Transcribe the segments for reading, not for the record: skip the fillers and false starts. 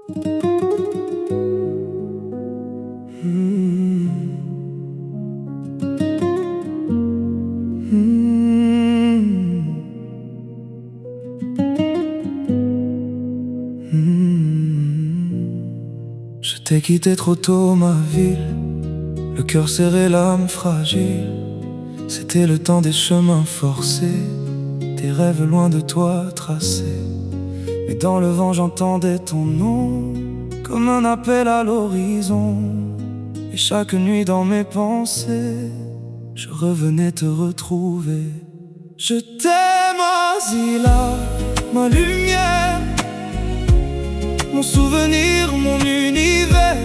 Je t'ai quitté trop tôt, ma ville, le cœur serré, l'âme fragile. C'était le temps des chemins forcés, des rêves loin de toi tracés. Mais dans le vent j'entendais ton nom, comme un appel à l'horizon. Et chaque nuit dans mes pensées, je revenais te retrouver. Je t'aime, Asila, ma lumière, mon souvenir, mon univers.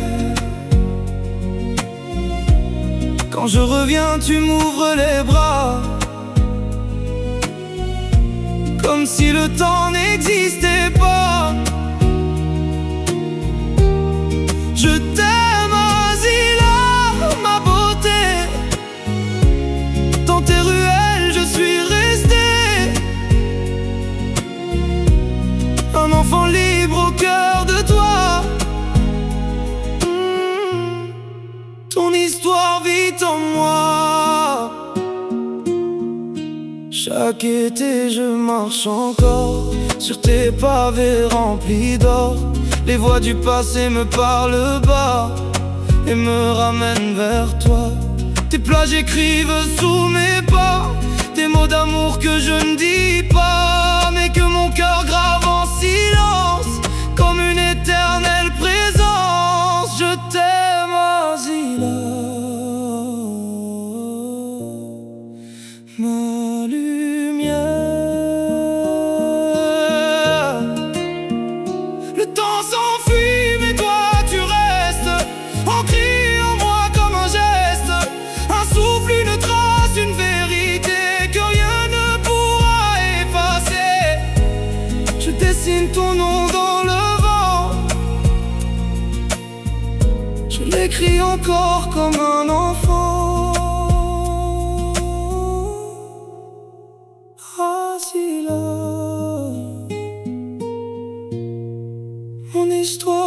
Quand je reviens, tu m'ouvres les bras, comme si le temps n'existait pas. Je t'aime, Asila, ma beauté. Dans tes ruelles, je suis resté un enfant libre au cœur de toi. Ton histoire vit en moi. Chaque été je marche encore sur tes pavés remplis d'or. Les voix du passé me parlent bas et me ramènent vers toi. Tes plages écrivent sous mes pas des mots d'amour que je ne dis pas, mais que mon cœur grave en silence comme une éternelle présence. Je t'aime, Asila, ma lumière. Le temps s'enfuit mais toi tu restes, ancré en moi comme un geste, un souffle, une trace, une vérité que rien ne pourra effacer. Je dessine ton nom dans le vent, je l'écris encore comme un enfant. Asila, mon histoire